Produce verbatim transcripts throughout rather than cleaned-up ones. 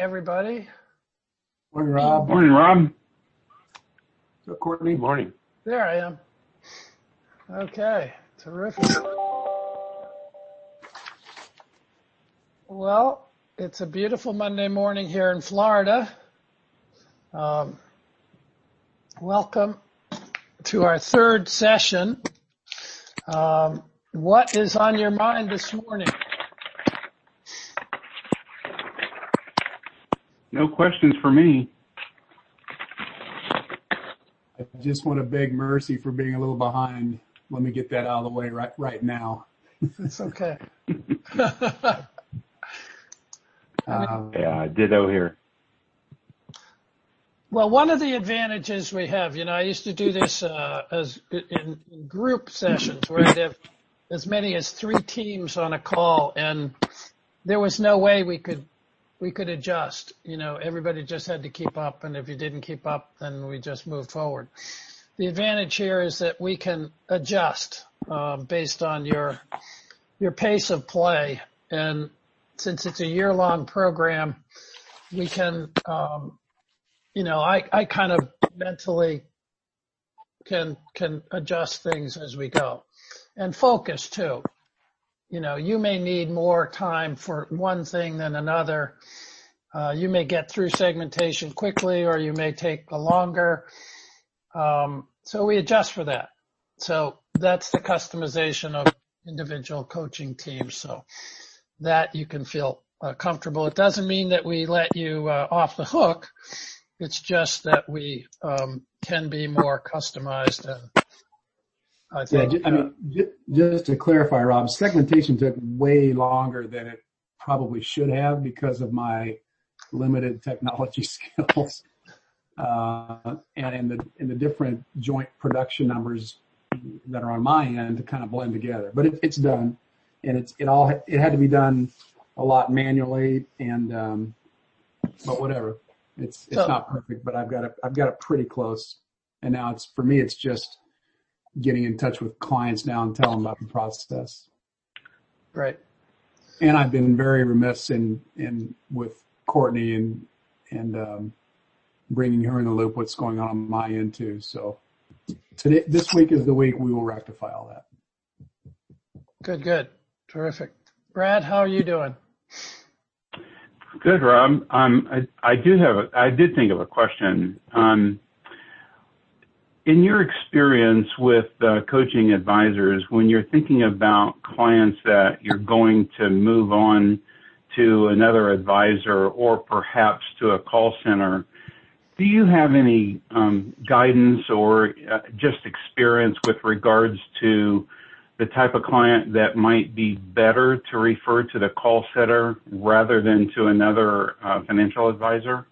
everybody. Morning, Rob. Morning, Rob. So, Courtney. Morning. There I am. Okay, terrific. Well, it's a beautiful Monday morning here in Florida. Um, welcome to our third session. Um, what is on your mind this morning? No questions for me. I just want to beg mercy for being a little behind. Let me get that out of the way right right now. It's okay. uh, Yeah, ditto here. Well, one of the advantages we have, you know, I used to do this uh, as in, in group sessions where I'd have as many as three teams on a call, and there was no way we could we could adjust. You know, everybody just had to keep up, and if you didn't keep up, then we just moved forward. The advantage here is that we can adjust um, based on your your pace of play, and since it's a year-long program, we can, um, you know, I, I kind of mentally can can adjust things as we go, and focus too. You know, you may need more time for one thing than another. Uh, you may get through segmentation quickly, or you may take a longer. Um, so we adjust for that. So that's the customization of individual coaching teams. So that you can feel uh, comfortable. It doesn't mean that we let you uh, off the hook. It's just that we um, can be more customized. And I think, yeah, I mean, uh, just to clarify, Rob, segmentation took way longer than it probably should have because of my limited technology skills. Uh, and in the, in the different joint production numbers that are on my end to kind of blend together, but it, it's done, and it's, it all, it had to be done a lot manually, and, um, but whatever, it's, it's so, not perfect, but I've got it, I've got it pretty close. And now it's, for me, it's just getting in touch with clients now and telling them about the process. Right. And I've been very remiss in, in with Courtney and, and, um, bringing her in the loop, what's going on on my end too. So today, this week is the week we will rectify all that. Good, good. Terrific. Brad, how are you doing? Good, Rob. Um, I, I do have a, I did think of a question. Um, in your experience with uh, coaching advisors, when you're thinking about clients that you're going to move on to another advisor or perhaps to a call center, do you have any um, guidance or uh, just experience with regards to the type of client that might be better to refer to the call center rather than to another uh, financial advisor?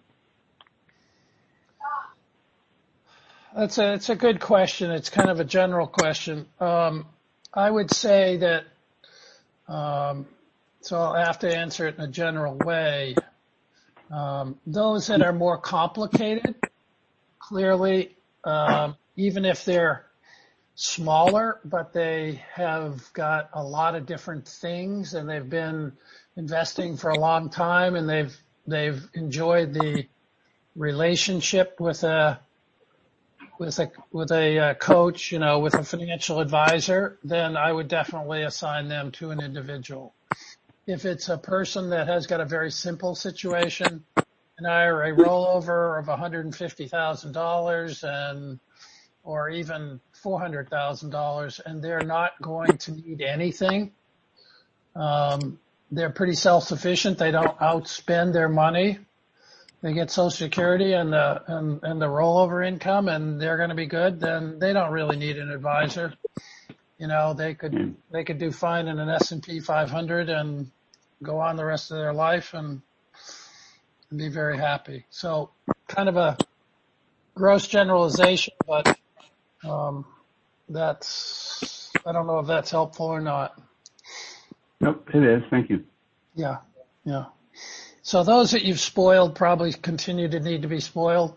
That's a, it's a good question. It's kind of a general question. Um, I would say that, um, so I'll have to answer it in a general way. Um, those that are more complicated, clearly, um, even if they're smaller, but they have got a lot of different things and they've been investing for a long time and they've, they've enjoyed the relationship with a, with a, with a uh, coach, you know, with a financial advisor, then I would definitely assign them to an individual. If it's a person that has got a very simple situation, an I R A rollover of one hundred fifty thousand dollars and, or even four hundred thousand dollars, and they're not going to need anything, um, they're pretty self-sufficient. They don't outspend their money. They get Social Security and the, and, and the rollover income, and they're going to be good. Then they don't really need an advisor. You know, they could, they could do fine in an S and P five hundred and go on the rest of their life and, and be very happy. So kind of a gross generalization, but, um, that's, I don't know if that's helpful or not. Nope, it is. Thank you. Yeah. Yeah. So those that you've spoiled probably continue to need to be spoiled.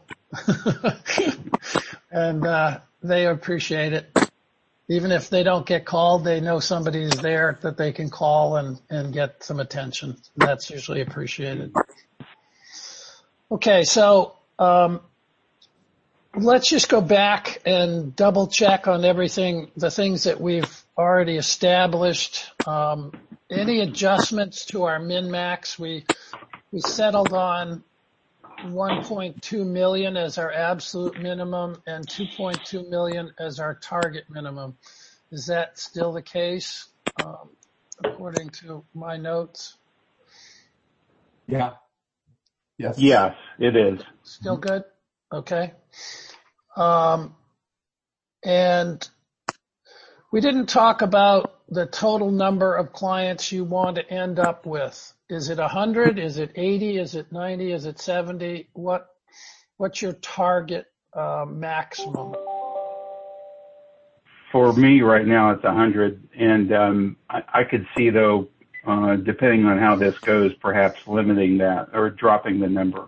And, uh, they appreciate it. Even if they don't get called, they know somebody's there that they can call and, and get some attention. That's usually appreciated. Okay, so um, let's just go back and double check on everything, the things that we've already established. Um, any adjustments to our min-max? We we settled on one point two million as our absolute minimum and two point two million as our target minimum. Is that still the case, um, according to my notes? Yeah. Yes. Yes, it is. Still good? Okay. Um, and we didn't talk about the total number of clients you want to end up with. Is it one hundred? Is it eighty? Is it ninety? Is it seventy? What, what's your target uh, maximum? For me right now, it's one hundred. And um, I, I could see, though, uh, depending on how this goes, perhaps limiting that or dropping the number.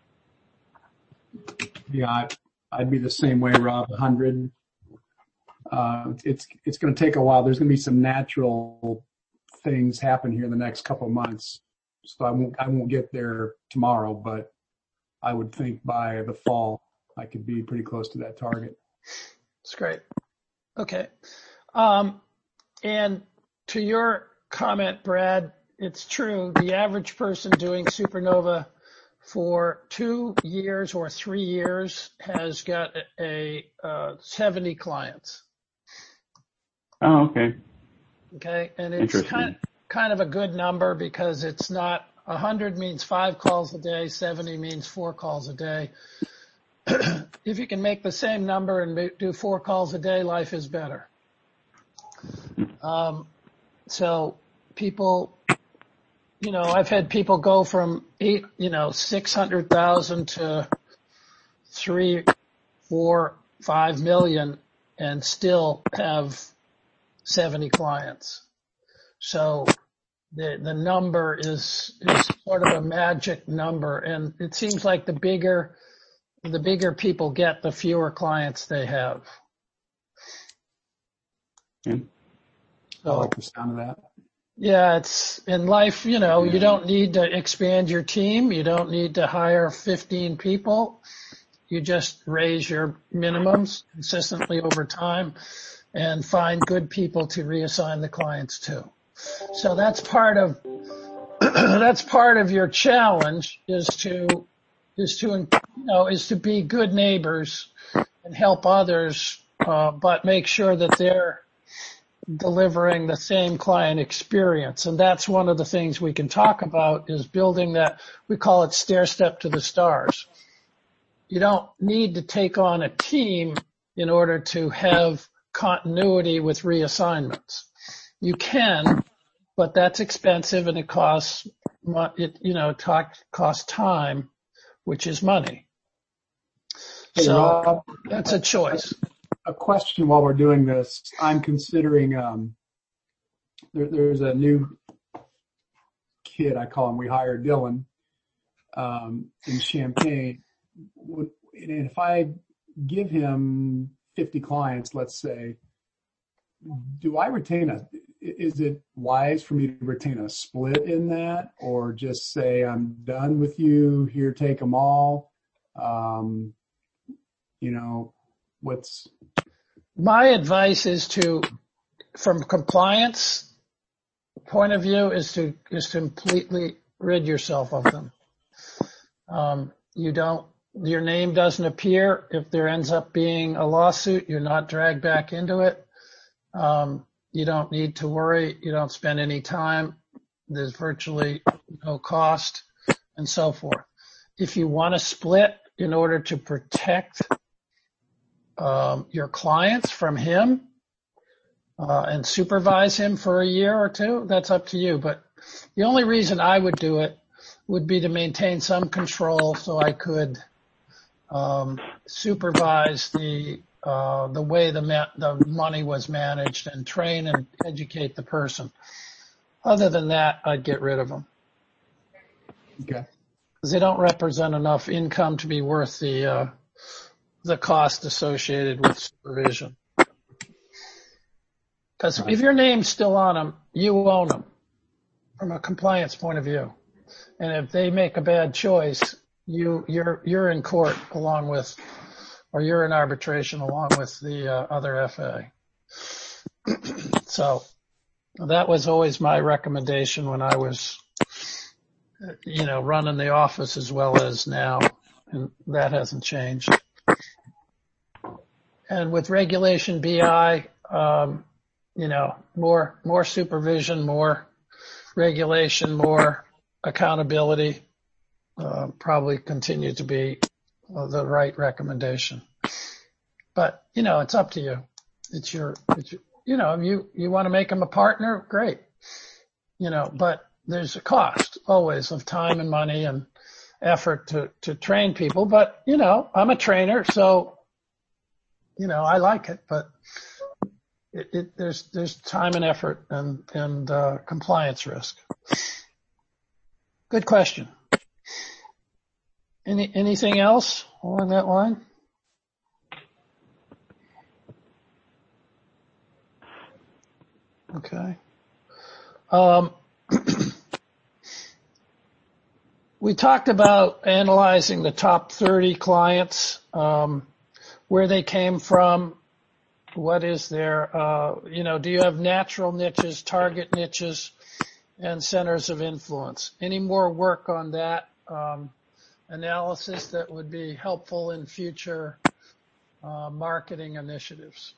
Yeah, I, I'd be the same way, Rob, one hundred. Uh, it's it's going to take a while. There's going to be some natural things happen here in the next couple of months. So I won't I won't get there tomorrow, but I would think by the fall I could be pretty close to that target. That's great. Okay. Um, and to your comment, Brad, it's true. The average person doing Supernova for two years or three years has got a, a uh, seventy clients. Oh, okay. Okay. And it's kind of, kind of a good number because it's not one hundred means five calls a day, seventy means four calls a day. If you can make the same number and do four calls a day, life is better. Um, so people, you know, I've had people go from eight, you know, six hundred thousand to three, four, five million and still have seventy clients. So the, the number is, is sort of a magic number. And it seems like the bigger, the bigger people get, the fewer clients they have. Yeah. I like the sound of that. Yeah, it's in life, you know, you don't need to expand your team. You don't need to hire fifteen people. You just raise your minimums consistently over time and find good people to reassign the clients to. So that's part of, that's part of your challenge is to, is to, you know, is to be good neighbors and help others, uh, but make sure that they're delivering the same client experience. And that's one of the things we can talk about is building that, we call it stair step to the stars. You don't need to take on a team in order to have continuity with reassignments. You can, but that's expensive and it costs, it, you know, talk, costs time, which is money. Hey, so Rob, that's a choice. A question while we're doing this. I'm considering, um, there, there's a new kid, I call him, we hired Dylan, um, in Champaign. Would, and if I give him fifty clients, let's say, do I retain a, is it wise for me to retain a split in that or just say, I'm done with you, here, take them all? Um, you know, what's, my advice is to, from compliance point of view, is to is to completely rid yourself of them. Um, you don't, your name doesn't appear. If there ends up being a lawsuit, you're not dragged back into it. Um, you don't need to worry. You don't spend any time. There's virtually no cost and so forth. If you want to split in order to protect um, your clients from him uh, and supervise him for a year or two, that's up to you. But the only reason I would do it would be to maintain some control so I could um, supervise the uh, the way the ma- the money was managed and train and educate the person. Other than that, I'd get rid of them. okay. Because they don't represent enough income to be worth the uh, the cost associated with supervision. Because if your name's still on them, you own them from a compliance point of view. And if they make a bad choice, you you're you're in court along with, or you're in arbitration along with the uh, other F A. So that was always my recommendation when I was, you know, running the office as well as now, and that hasn't changed. And with Regulation B I, um, you know, more more supervision, more regulation, more accountability, uh, probably continue to be uh, the right recommendation. But, you know, it's up to you. It's your, it's your, you know, you, you want to make them a partner, great. You know, but there's a cost always of time and money and effort to, to train people. But, you know, I'm a trainer, so, you know, I like it, but it, it there's, there's time and effort and, and, uh, compliance risk. Good question. Any, anything else along that line? Okay. Um, we talked about analyzing the top thirty clients, um, where they came from, what is their, uh, you know, do you have natural niches, target niches, and centers of influence? Any more work on that um, analysis that would be helpful in future uh, marketing initiatives?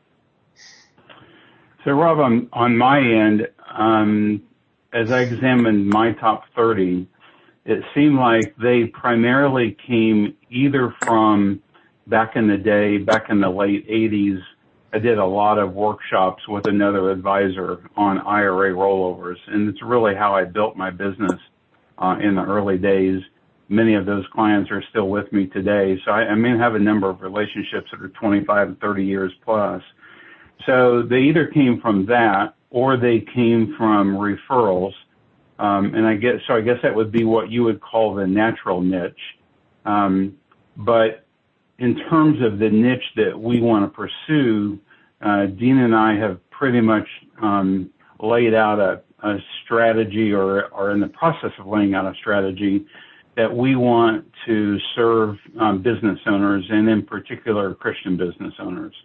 So, Rob, on, on my end, um, as I examined my top thirty, it seemed like they primarily came either from back in the day, back in the late eighties. I did a lot of workshops with another advisor on I R A rollovers, and it's really how I built my business uh, in the early days. Many of those clients are still with me today, so I, I may have a number of relationships that are twenty-five and thirty years plus. So they either came from that or they came from referrals. Um, and I guess, so I guess that would be what you would call the natural niche. Um, but in terms of the niche that we want to pursue, uh, Dean and I have pretty much, um, laid out a, a strategy or are in the process of laying out a strategy that we want to serve um, business owners, and in particular Christian business owners.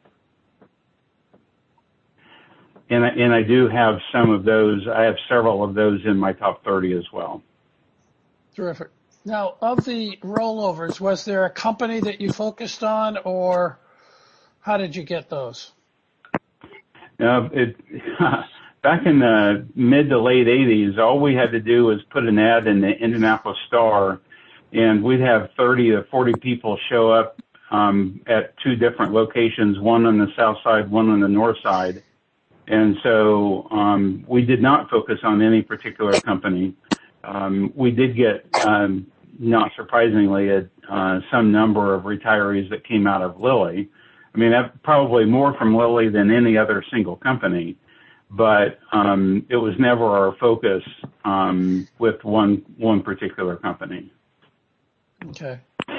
And I, and I do have some of those. I have several of those in my top thirty as well. Terrific. Now, of the rollovers, was there a company that you focused on, or how did you get those? Uh, it, back in the mid to late eighties, all we had to do was put an ad in the Indianapolis Star, and we'd have thirty to forty people show up um, at two different locations, one on the south side, one on the north side. And so um, we did not focus on any particular company. Um, we did get, um, not surprisingly, a, uh, some number of retirees that came out of Lilly. I mean, probably more from Lilly than any other single company, but um, it was never our focus um, with one one particular company. Okay.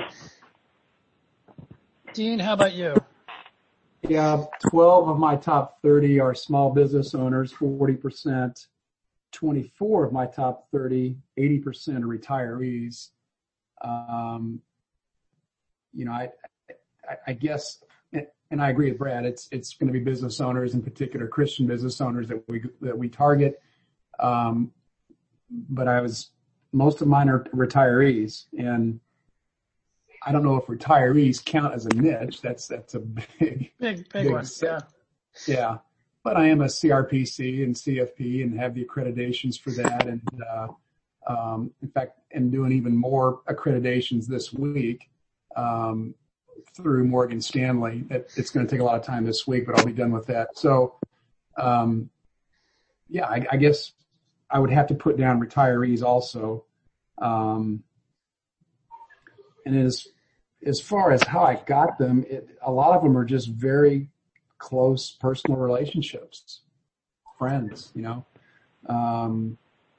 Dean, how about you? Yeah, twelve of my top thirty are small business owners, forty percent. twenty-four of my top thirty, eighty percent are retirees. Um, you know, I, I, I guess, and I agree with Brad, it's, it's going to be business owners, in particular Christian business owners that we, that we target. Um, but I was, most of mine are retirees, and I don't know if retirees count as a niche. That's, that's a big, big, big, big one. Yeah. Yeah. But I am a C R P C and C F P and have the accreditations for that. And, uh, um, in fact, am doing even more accreditations this week, um, through Morgan Stanley. It, it's going to take a lot of time this week, but I'll be done with that. So, um, yeah, I, I guess I would have to put down retirees also. Um, and as, as far as how I got them, it, a lot of them are just very close personal relationships, friends, you know. Um,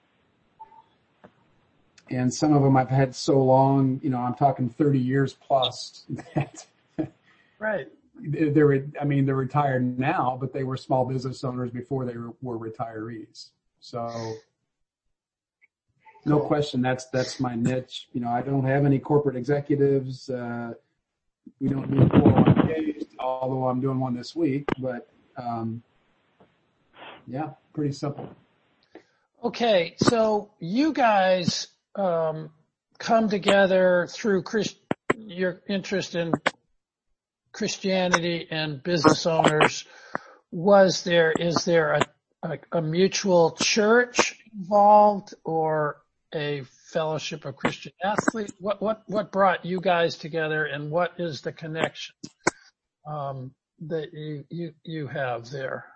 and some of them I've had so long, you know, I'm talking thirty years plus that right. They were, I mean, they're retired now, but they were small business owners before they were, were retirees. So no Cool. question, that's that's my niche. You know, I don't have any corporate executives. Uh, we don't do four oh one Ks, although I'm doing one this week. But um, yeah, pretty simple. Okay, so you guys um, come together through Christ- your interest in Christianity and business owners. Was there, is there a, a, a mutual church involved or a fellowship of Christian athletes? What, what, what brought you guys together, and what is the connection um, that you, you, you have there?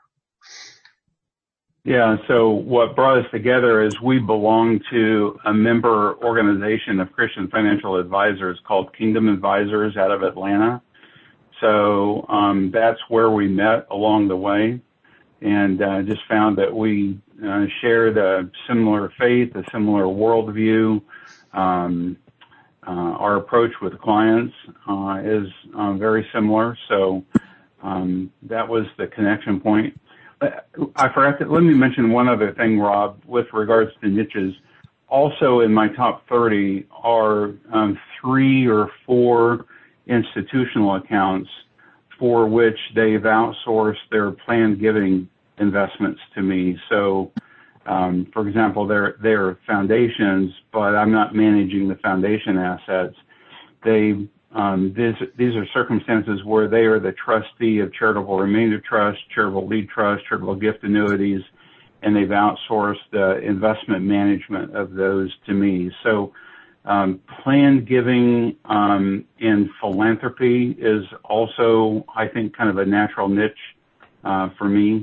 Yeah, so what brought us together is we belong to a member organization of Christian financial advisors called Kingdom Advisors out of Atlanta. So um, that's where we met along the way, and uh, just found that we uh, shared a similar faith, a similar worldview. Um, uh, our approach with clients uh, is uh, very similar, so um, that was the connection point. I forgot to, let me mention one other thing, Rob, with regards to niches. Also in my top thirty are um, three or four institutional accounts for which they've outsourced their planned giving investments to me. So, um, for example, they're, they're foundations, but I'm not managing the foundation assets. They Um, these, these are circumstances where they are the trustee of charitable remainder trust, charitable lead trust, charitable gift annuities, and they've outsourced the investment management of those to me. So um, planned giving um, in philanthropy is also, I think, kind of a natural niche uh, for me.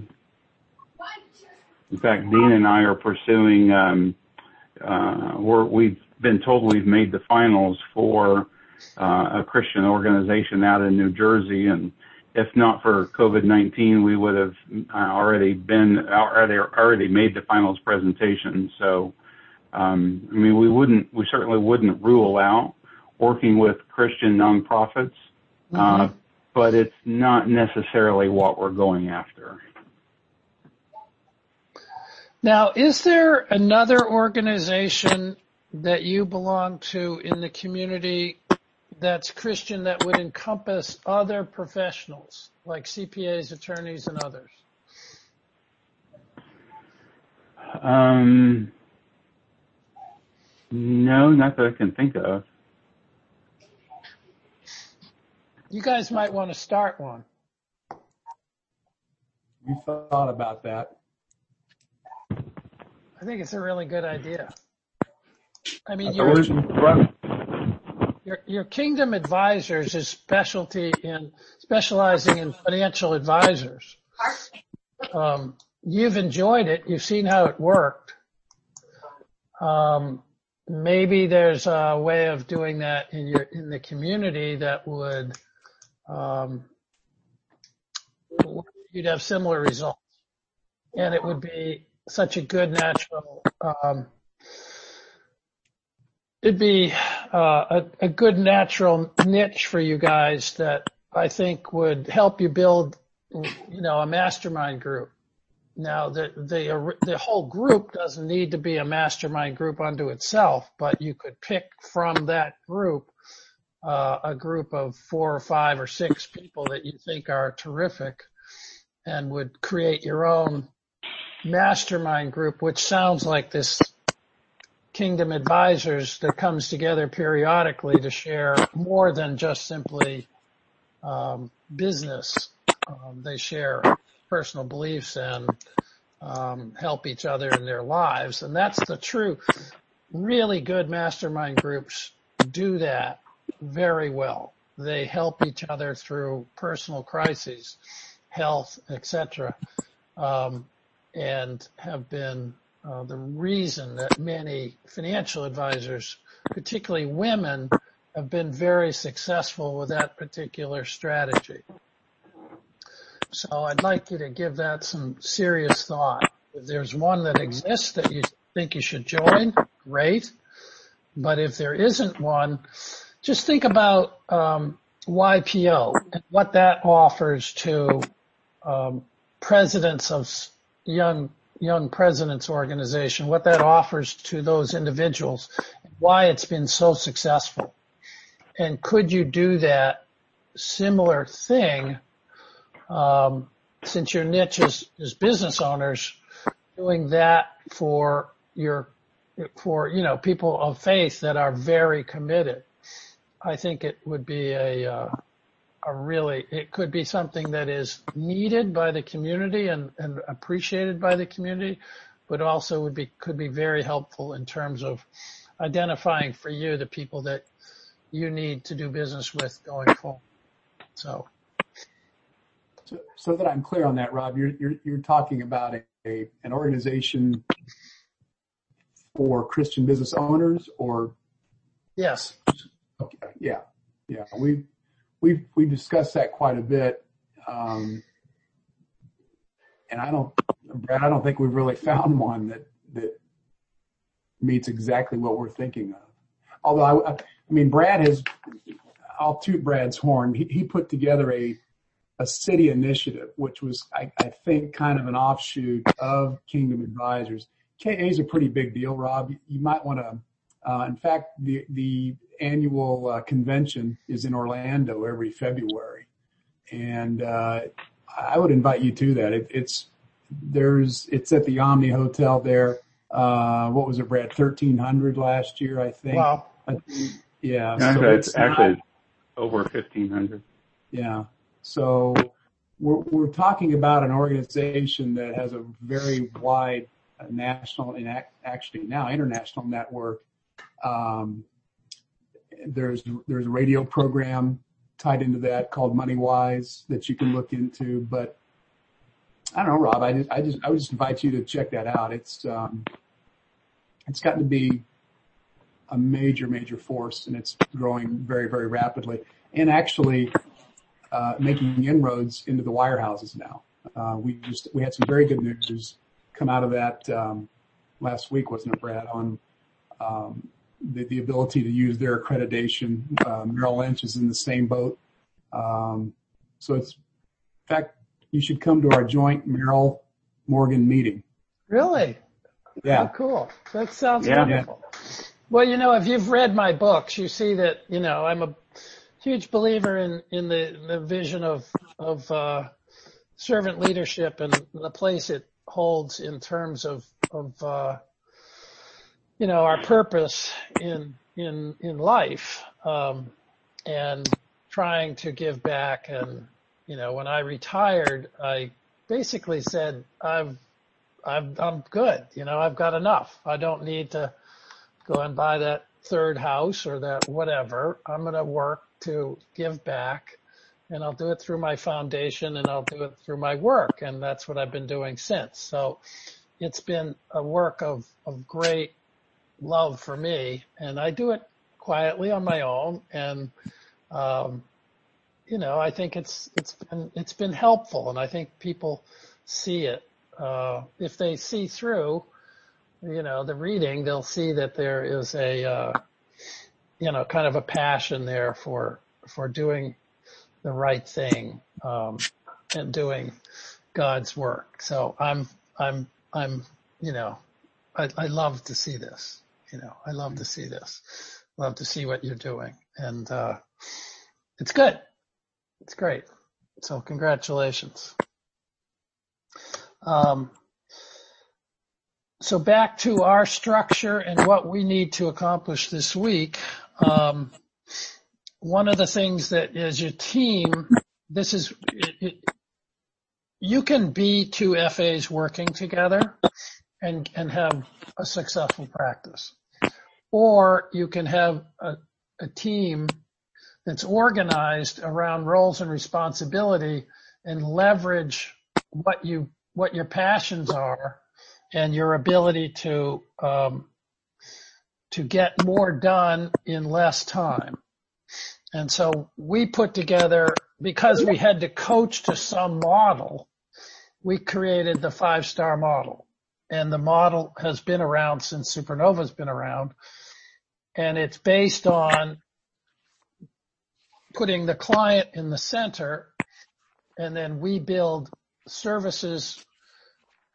In fact, Dean and I are pursuing, um, uh, we're, we've been told we've made the finals for Uh, a Christian organization out in New Jersey, and if not for COVID nineteen, we would have uh, already been already already made the finals presentation. So, um, I mean, we wouldn't, we certainly wouldn't rule out working with Christian nonprofits, uh, mm-hmm. but it's not necessarily what we're going after. Now, is there another organization that you belong to in the community that's Christian that would encompass other professionals like C P As, attorneys, and others? Um, no, not that I can think of. You guys might want to start one. We thought about that. I think it's a really good idea. I mean, you're, Your, your Kingdom Advisors is specialty in specializing in financial advisors. Um, you've enjoyed it. You've seen how it worked. Um, maybe there's a way of doing that in your in the community that would um, you'd have similar results, and it would be such a good natural. Um, It'd be uh, a, a good natural niche for you guys that I think would help you build, you know, a mastermind group. Now, the the the whole group doesn't need to be a mastermind group unto itself, but you could pick from that group uh, a group of four or five or six people that you think are terrific, and would create your own mastermind group, which sounds like this Kingdom Advisors that comes together periodically to share more than just simply um, business. Um, they share personal beliefs and um, help each other in their lives, and that's the truth. Really good mastermind groups do that very well. They help each other through personal crises, health, et cetera, um, and have been Uh, the reason that many financial advisors, particularly women, have been very successful with that particular strategy. So I'd like you to give that some serious thought. If there's one that exists that you think you should join, great. But if there isn't one, just think about um, Y P O and what that offers to um, presidents of young Young Presidents Organization, what that offers to those individuals, why it's been so successful. And could you do that similar thing, um, since your niche is, is business owners, doing that for your, for, you know, people of faith that are very committed? I think it would be a, uh, a really, it could be something that is needed by the community and, and appreciated by the community, but also would be, could be very helpful in terms of identifying for you the people that you need to do business with going forward. So, so, so that I'm clear on that, Rob, you're, you're, you're talking about a, a, an organization for Christian business owners, or? Yes. Okay. Yeah. Yeah. We, we've, we've discussed that quite a bit. Um, and I don't, Brad, I don't think we've really found one that, that meets exactly what we're thinking of. Although I, I mean, Brad has, I'll toot Brad's horn. He, he put together a, a city initiative, which was, I, I think, kind of an offshoot of Kingdom Advisors. K A is a pretty big deal, Rob. You might want to, uh, in fact, the, the annual uh, convention is in Orlando every February. And, uh, I would invite you to that. It, it's, there's, it's at the Omni Hotel there. Uh, what was it, Brad? thirteen hundred last year, I think. Wow. I, yeah. yeah. So it's, it's actually not, over fifteen hundred. Yeah. So we're, we're talking about an organization that has a very wide uh, national and ac- actually now international network. Um, there's, there's a radio program tied into that called MoneyWise that you can look into, but I don't know, Rob, I just, I just, I would just invite you to check that out. It's, um, it's gotten to be a major, major force, and it's growing very, very rapidly, and actually, uh, making inroads into the wirehouses now. Uh, we just, we had some very good news come out of that, um, last week, wasn't it, Brad, on, um, the, the ability to use their accreditation. Uh, Merrill Lynch is in the same boat. Um, so it's, in fact, you should come to our joint Merrill Morgan meeting. Really? Yeah. Oh, cool. That sounds Yeah. wonderful. Well, you know, if you've read my books, you see that, you know, I'm a huge believer in, in the, the vision of, of, uh, servant leadership and the place it holds in terms of, of, uh, you know, our purpose in, in, in life, um, and trying to give back. And, you know, when I retired, I basically said, I've, I've, I'm good. You know, I've got enough. I don't need to go and buy that third house or that whatever. I'm going to work to give back, and I'll do it through my foundation, and I'll do it through my work. And that's what I've been doing since. So it's been a work of, of great love for me, and I do it quietly on my own. And, um, you know, I think it's, it's been, it's been helpful, and I think people see it. Uh, if they see through, you know, the reading, they'll see that there is a, uh, you know, kind of a passion there for, for doing the right thing, um, and doing God's work. So I'm, I'm, I'm, you know, I, I love to see this, you know, I love to see this, love to see what you're doing. And, uh, it's good. It's great. So congratulations. Um, so back to our structure and what we need to accomplish this week. Um, one of the things that as your team, this is, it, it, you can be two F As working together and, and have a successful practice, or you can have a, a team that's organized around roles and responsibility and leverage what you, what your passions are and your ability to, um, to get more done in less time. And so we put together, because we had to coach to some model, we created the five-star model. And the model has been around since Supernova's been around. And it's based on putting the client in the center, and then we build services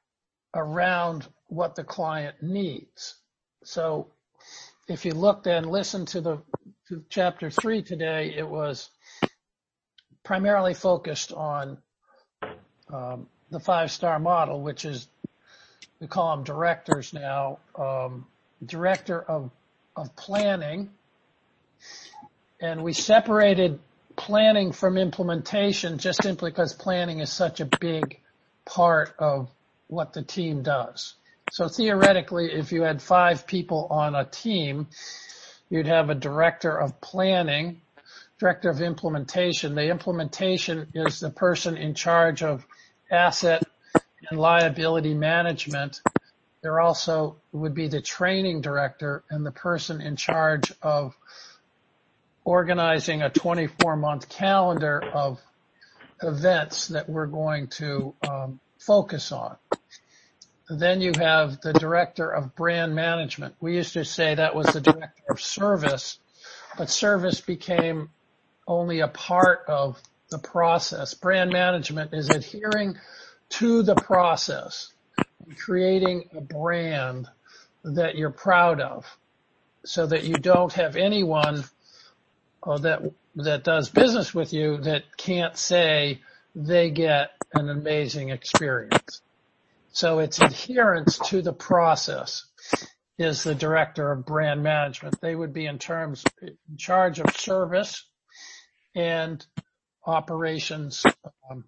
around what the client needs. So if you looked and listened to the to chapter three today, it was primarily focused on um, the five-star model, which is, we call them directors now, um, director of, of planning. And we separated planning from implementation just simply because planning is such a big part of what the team does. So theoretically, if you had five people on a team, you'd have a director of planning, director of implementation. The implementation is the person in charge of asset and liability management. There also would be the training director and the person in charge of organizing a twenty-four month calendar of events that we're going to um, focus on. Then you have the director of brand management. We used to say that was the director of service, but service became only a part of the process. Brand management is adhering to the process and creating a brand that you're proud of so that you don't have anyone uh, that that does business with you that can't say they get an amazing experience. So it's adherence to the process is the director of brand management. They would be in terms in charge of service and operations um,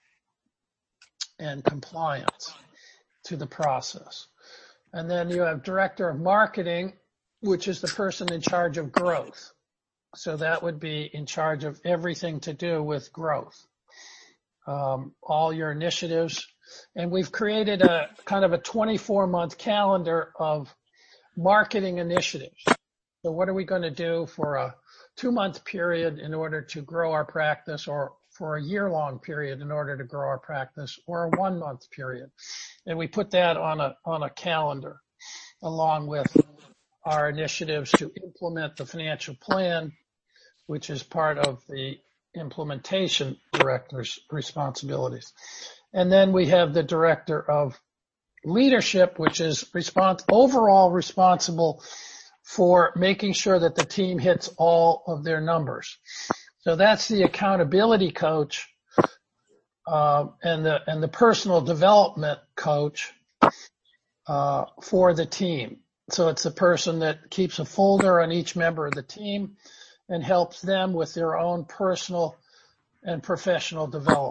and compliance to the process. And then you have director of marketing, which is the person in charge of growth. So that would be in charge of everything to do with growth, um, all your initiatives. And we've created a kind of a twenty-four month calendar of marketing initiatives. So what are we going to do for a two month period in order to grow our practice, or for a year long period in order to grow our practice, or a one month period? And we put that on a, on a calendar along with our initiatives to implement the financial plan, which is part of the implementation director's responsibilities. And then we have the director of leadership, which is respons- overall responsible for making sure that the team hits all of their numbers. So that's the accountability coach uh, and the and the personal development coach uh, for the team. So it's the person that keeps a folder on each member of the team and helps them with their own personal and professional development.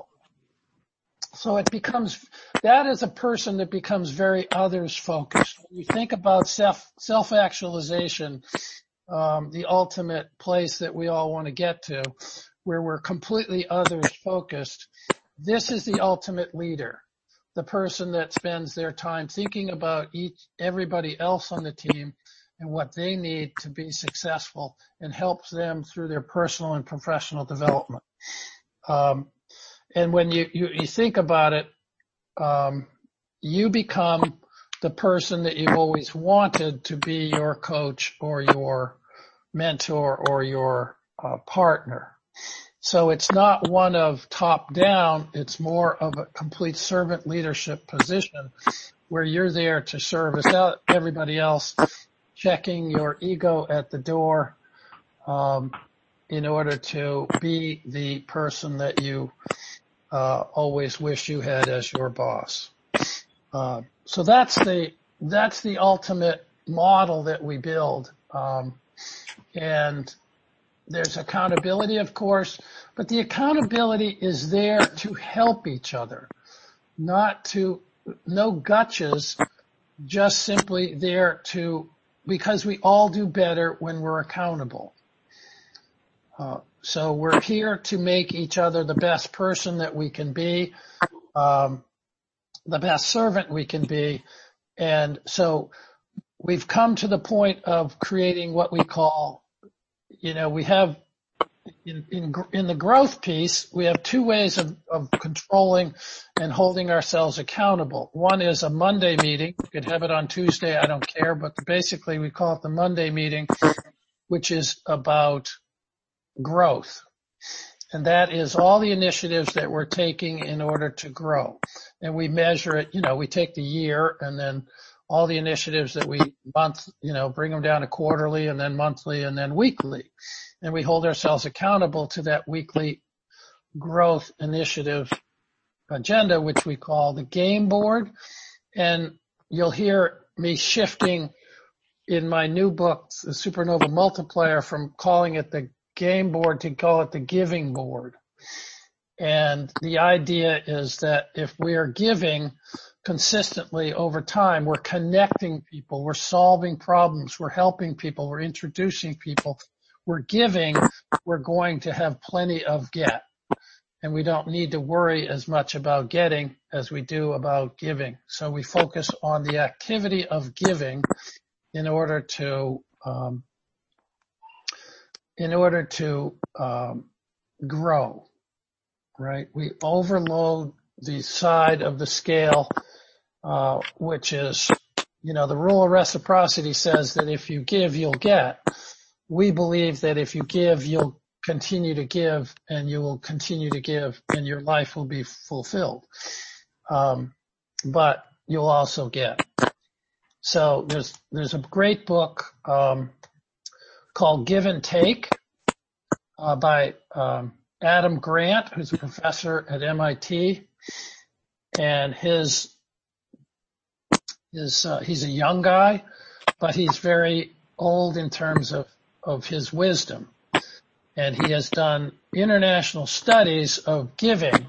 So it becomes, that is a person that becomes very others focused. When you think about self, self-actualization, um, the ultimate place that we all want to get to, where we're completely others focused, this is the ultimate leader, the person that spends their time thinking about each, everybody else on the team and what they need to be successful, and helps them through their personal and professional development. Um, And when you, you, you think about it, um, you become the person that you've always wanted to be your coach or your mentor or your uh, partner. So it's not one of top down, it's more of a complete servant leadership position where you're there to service out everybody else, checking your ego at the door um, in order to be the person that you Uh, always wish you had as your boss. Uh, so that's the, that's the ultimate model that we build. Um, and there's accountability, of course, but the accountability is there to help each other, not to, no gotchas, just simply there to, because we all do better when we're accountable. Uh, so we're here to make each other the best person that we can be, um, the best servant we can be. And so we've come to the point of creating what we call, you know, we have in, in, in the growth piece, we have two ways of, of controlling and holding ourselves accountable. One is a Monday meeting. We could have it on Tuesday, I don't care, but basically we call it the Monday meeting, which is about growth. And that is all the initiatives that we're taking in order to grow. And we measure it, you know, we take the year and then all the initiatives that we month, you know, bring them down to quarterly and then monthly and then weekly. And we hold ourselves accountable to that weekly growth initiative agenda, which we call the game board. And you'll hear me shifting in my new book, The Supernova Multiplier, from calling it the game board to call it the giving board. And the idea is that if we are giving consistently over time, we're connecting people, we're solving problems, we're helping people, we're introducing people, we're giving, we're going to have plenty of get. And we don't need to worry as much about getting as we do about giving. So we focus on the activity of giving in order to um, in order to um, grow, right? We overload the side of the scale, uh, which is, you know, the rule of reciprocity says that if you give, you'll get. We believe that if you give, you'll continue to give, and you will continue to give, and your life will be fulfilled. Um, but you'll also get. So there's there's a great book um, called Give and Take uh, by um, Adam Grant, who's a professor at M I T, and his his uh, he's a young guy, but he's very old in terms of of his wisdom, and he has done international studies of giving.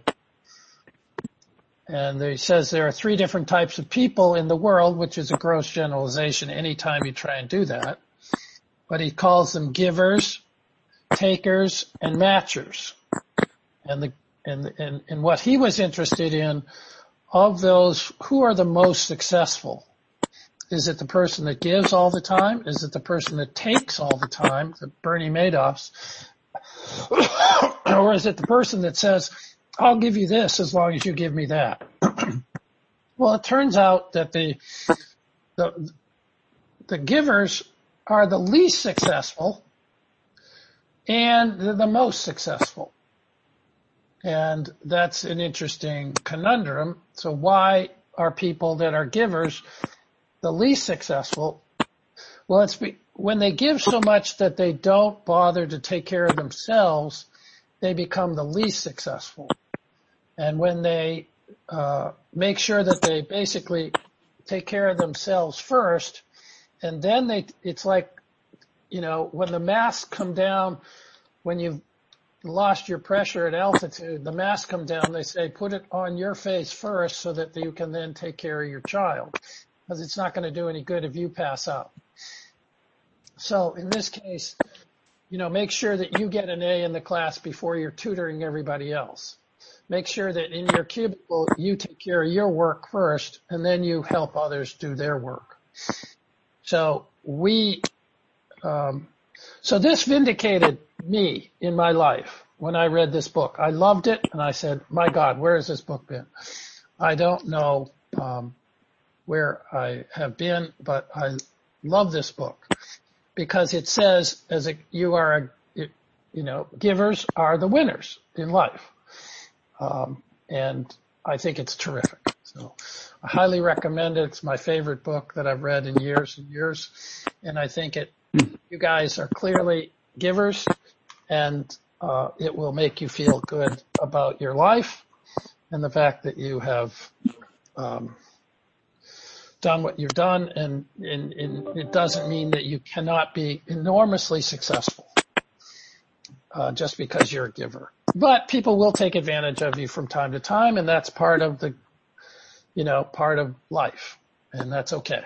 And he says there are three different types of people in the world, which is a gross generalization anytime you try and do that. But he calls them givers, takers, and matchers. And the and and, and what he was interested in, of those, who are the most successful? Is it the person that gives all the time? Is it the person that takes all the time, the Bernie Madoffs? Or is it the person that says, I'll give you this as long as you give me that? Well, it turns out that the, the, the givers are the least successful and they're the most successful. And that's an interesting conundrum. So why are people that are givers the least successful? Well, it's be, when they give so much that they don't bother to take care of themselves, they become the least successful. And when they uh, make sure that they basically take care of themselves first, and then they, it's like, you know, when the masks come down, when you've lost your pressure at altitude, the masks come down, they say, put it on your face first so that you can then take care of your child, because it's not going to do any good if you pass out. So in this case, you know, make sure that you get an A in the class before you're tutoring everybody else. Make sure that in your cubicle, you take care of your work first, and then you help others do their work. So we, um, so this vindicated me in my life when I read this book. I loved it, and I said, my God, where has this book been? I don't know um, where I have been, but I love this book because it says, as a, you are, a, it, you know, givers are the winners in life. Um, and I think it's terrific. So I highly recommend it. It's my favorite book that I've read in years and years. And I think it, you guys are clearly givers, and, uh, it will make you feel good about your life and the fact that you have, um, done what you've done. And, and, and it doesn't mean that you cannot be enormously successful, uh, just because you're a giver. But people will take advantage of you from time to time, and that's part of the, you know, part of life, and that's okay.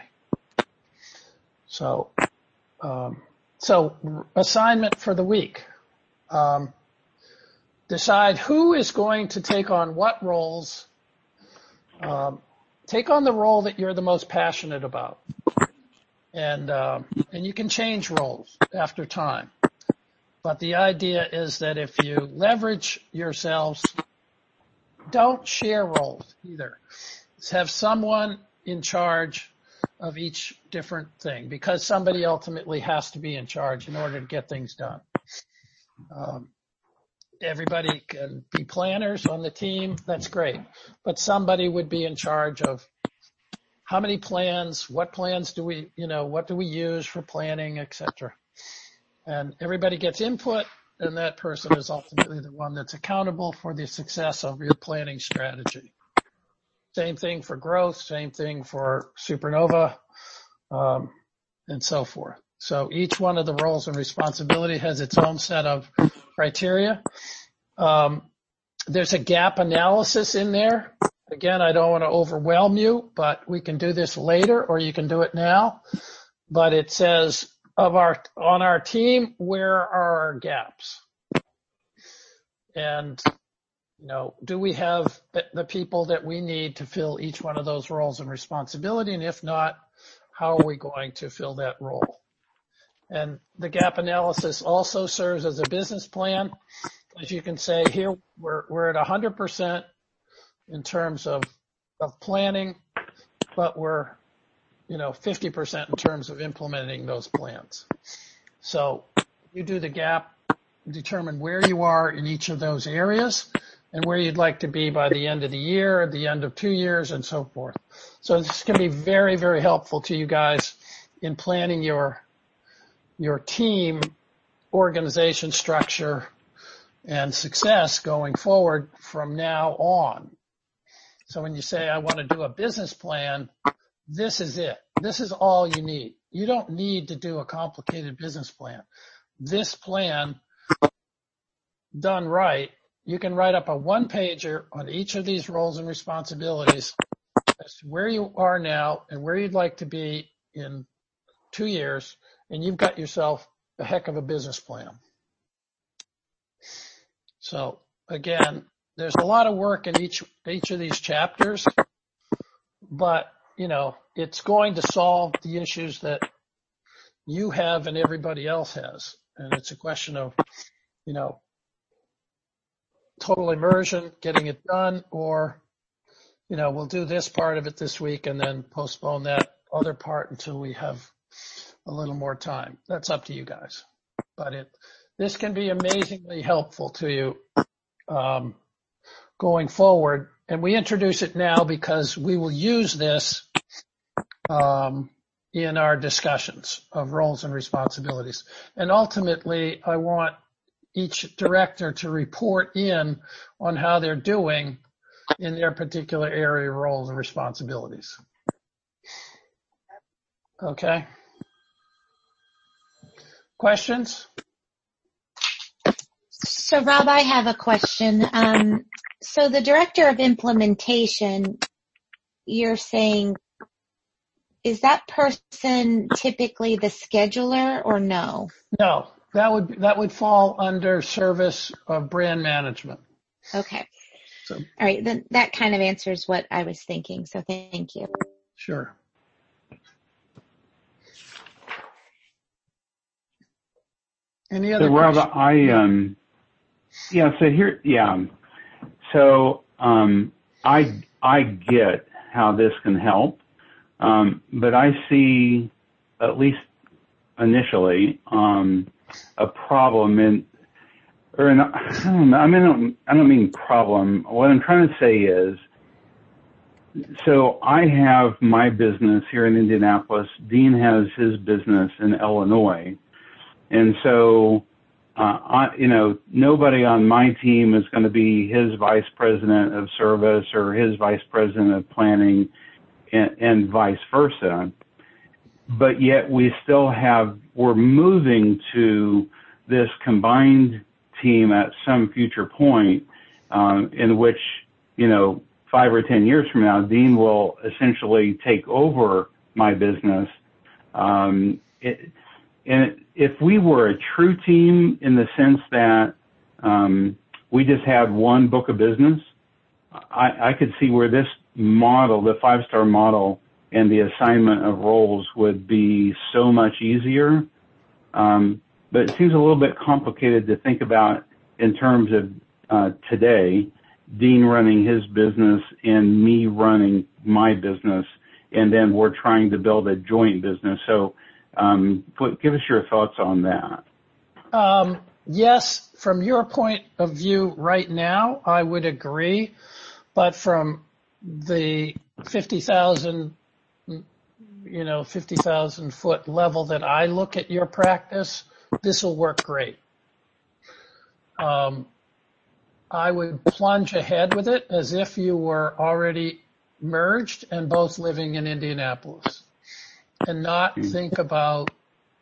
So, um, so assignment for the week. Um, decide who is going to take on what roles. Um, take on the role that you're the most passionate about, and um, and you can change roles after time. But the idea is that if you leverage yourselves, don't share roles either. Just have someone in charge of each different thing, because somebody ultimately has to be in charge in order to get things done. Um, everybody can be planners on the team. That's great. But somebody would be in charge of how many plans, what plans do we, you know, what do we use for planning, et cetera. And everybody gets input, and that person is ultimately the one that's accountable for the success of your planning strategy. Same thing for growth, same thing for Supernova, um, and so forth. So each one of the roles and responsibility has its own set of criteria. Um, there's a gap analysis in there. Again, I don't want to overwhelm you, but we can do this later, or you can do it now. But it says of our on our team, where are our gaps? And, you know, do we have the people that we need to fill each one of those roles and responsibility? And if not, how are we going to fill that role? And the gap analysis also serves as a business plan. As you can say here, we're, we're at one hundred percent in terms of, of planning, but we're, you know, fifty percent in terms of implementing those plans. So you do the gap, determine where you are in each of those areas and where you'd like to be by the end of the year, the end of two years, and so forth. So this can be very, very helpful to you guys in planning your, your team organization structure and success going forward from now on. So when you say, I want to do a business plan, this is it. This is all you need. You don't need to do a complicated business plan. This plan done right, you can write up a one-pager on each of these roles and responsibilities as to where you are now and where you'd like to be in two years, and you've got yourself a heck of a business plan. So again, there's a lot of work in each each of these chapters, but you know, it's going to solve the issues that you have and everybody else has. And it's a question of, you know, total immersion, getting it done, or, you know, we'll do this part of it this week and then postpone that other part until we have a little more time. That's up to you guys. But it, this can be amazingly helpful to you um, going forward. And we introduce it now because we will use this um, in our discussions of roles and responsibilities. And ultimately, I want each director to report in on how they're doing in their particular area of roles and responsibilities. Okay. Questions? So, Rob, I have a question. Um, so the director of implementation, you're saying, is that person typically the scheduler or no? No, that would that would fall under service of brand management. Okay. So, all right, then that kind of answers what I was thinking. So thank you. Sure. Any other so, Rob, questions? I um, yeah. So here, yeah. So um, I I get how this can help, um, but I see, at least initially, um, a problem in, or an, I don't know. I mean, I don't, I don't mean problem. What I'm trying to say is, so I have my business here in Indianapolis. Dean has his business in Illinois. And so, uh, I, you know, nobody on my team is going to be his vice president of service or his vice president of planning and, and vice versa. But yet we still have, we're moving to this combined team at some future point, um, in which, you know, five or ten years from now, Dean will essentially take over my business. Um, it, and if we were a true team in the sense that um, we just had one book of business, I, I could see where this model, the five-star model, and the assignment of roles would be so much easier. Um, but it seems a little bit complicated to think about in terms of uh, today, Dean running his business and me running my business, and then we're trying to build a joint business. So um, put, give us your thoughts on that. Um, yes, from your point of view right now, I would agree. But from the fifty thousand, you know, fifty thousand foot level that I look at your practice, this will work great. Um, I would plunge ahead with it as if you were already merged and both living in Indianapolis, and not think about,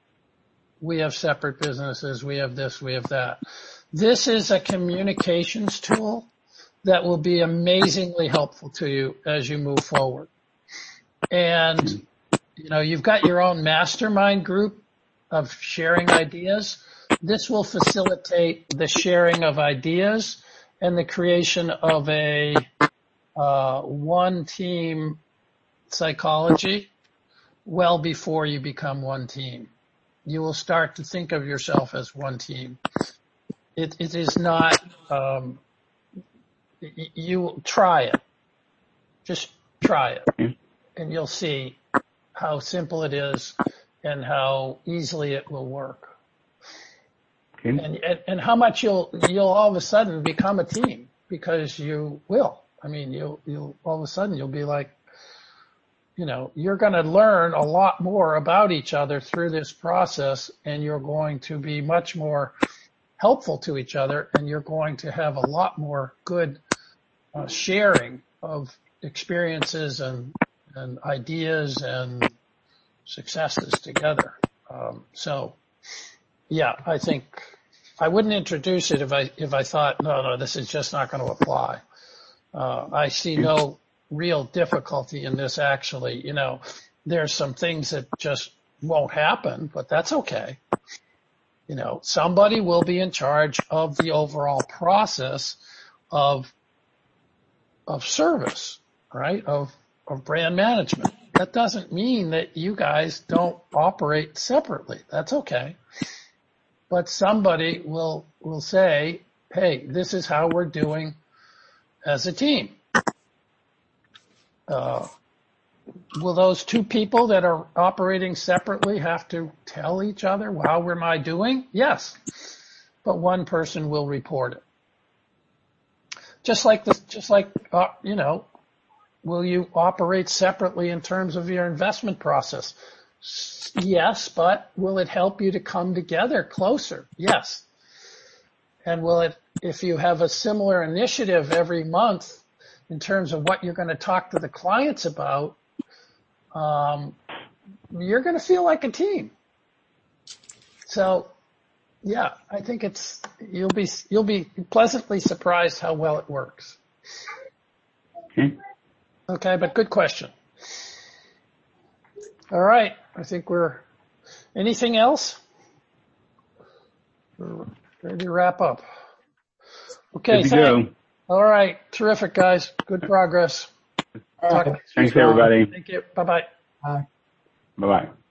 we have separate businesses, we have this, we have that. This is a communications tool that will be amazingly helpful to you as you move forward. And, you know, you've got your own mastermind group of sharing ideas. This will facilitate the sharing of ideas and the creation of a uh, one team psychology well before you become one team. You will start to think of yourself as one team. It, it is not, um, you try it. Just try it. And you'll see how simple it is and how easily it will work. Okay. And, and, and how much you'll, you'll all of a sudden become a team, because you will. I mean, you'll, you'll all of a sudden you'll be like, you know, you're going to learn a lot more about each other through this process, and you're going to be much more helpful to each other, and you're going to have a lot more good uh, sharing of experiences and, and ideas and successes together. Um, so, yeah, I think I wouldn't introduce it if I if I thought, no, no, this is just not going to apply. Uh, I see no real difficulty in this, actually. You know, there's some things that just won't happen, but that's okay. You know, somebody will be in charge of the overall process of of service, right? Of of brand management. That doesn't mean that you guys don't operate separately. That's okay. But somebody will will say, hey, this is how we're doing as a team. Uh, will those two people that are operating separately have to tell each other, well, how am I doing? Yes. But one person will report it. Just like this, just like, uh, you know, will you operate separately in terms of your investment process? Yes, but will it help you to come together closer? Yes. And will it, if you have a similar initiative every month in terms of what you're going to talk to the clients about, um, you're going to feel like a team. So, yeah, I think it's, you'll be, you'll be pleasantly surprised how well it works. Okay. Okay, but good question. All right. I think we're, anything else? We're ready to wrap up. Okay. Good to thank, go. All right. Terrific, guys. Good progress. All Talk right. Thanks, everybody. Thank you. Bye-bye. Bye. Bye-bye.